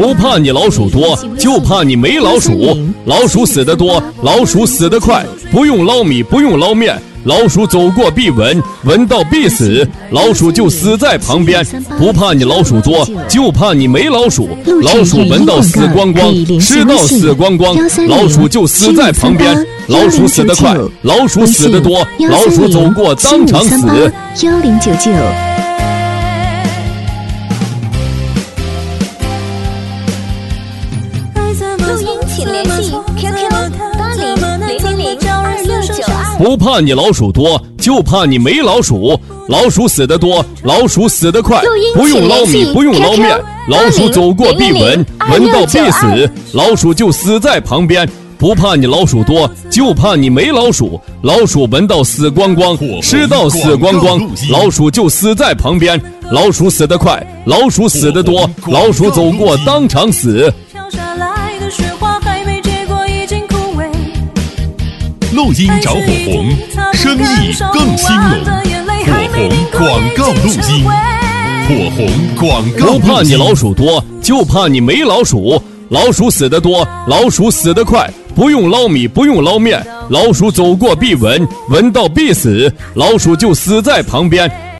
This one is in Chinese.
不怕你老鼠多，就怕你没老鼠。老鼠死得多，老鼠死得快，不用捞米，不用捞面，老鼠走过必闻，闻到必死，老鼠就死在旁边。不怕你老鼠多，就怕你没老鼠。老鼠闻到死光光，吃到死光光，老鼠就死在旁边。老鼠死得快，老鼠死得多，老鼠走过当场死。 1099。 请联系 QQ 80000262。 不怕你老鼠多，就怕你没老鼠。老鼠死得多，老鼠死得快，不用捞米，不用捞面，老鼠走过必闻，闻到必死，老鼠就死在旁边。不怕你老鼠多，就怕你没老鼠。老鼠闻到死光光，吃到死光光，老鼠就死在旁边。老鼠死得快，老鼠死得多，老鼠走过当场死。 录音找火红，生意更兴隆。火红广告录音，火红广告录音。 不怕你老鼠多，就怕你没老鼠。老鼠死得多，老鼠死得快，不用捞米，不用捞面，老鼠走过必闻，闻到必死，老鼠就死在旁边。